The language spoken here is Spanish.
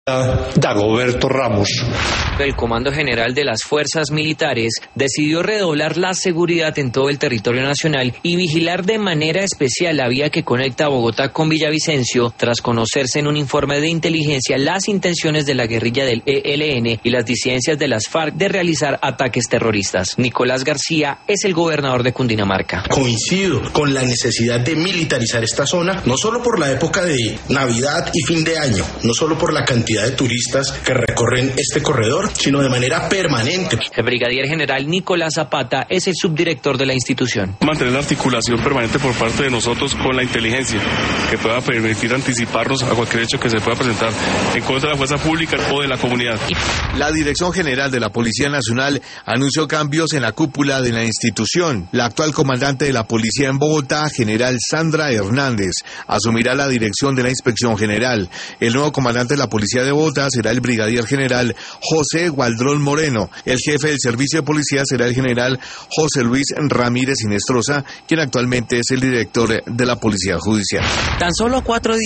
Dagoberto Ramos. El Comando General de las Fuerzas Militares decidió redoblar la seguridad en todo el territorio nacional y vigilar de manera especial la vía que conecta a Bogotá con Villavicencio, tras conocerse en un informe de inteligencia las intenciones de la guerrilla del ELN y las disidencias de las FARC de realizar ataques terroristas. Nicolás García es el gobernador de Cundinamarca. Coincido con la necesidad de militarizar esta zona, no solo por la época de Navidad y fin de año, no solo por la cantidad de turistas que recorren este corredor, sino de manera permanente. El brigadier general Nicolás Zapata es el subdirector de la institución. Mantener la articulación permanente por parte de nosotros con la inteligencia, que pueda permitir anticiparnos a cualquier hecho que se pueda presentar en contra de la fuerza pública o de la comunidad. La Dirección General de la Policía Nacional anunció cambios en la cúpula de la institución. La actual comandante de la policía en Bogotá, general Sandra Hernández, asumirá la dirección de la Inspección General. El nuevo comandante de la policía de Bogotá será el brigadier general José Gualdrón Moreno. El jefe del servicio de policía será el general José Luis Ramírez Inestrosa, quien actualmente es el director de la Policía Judicial. Tan solo 4 días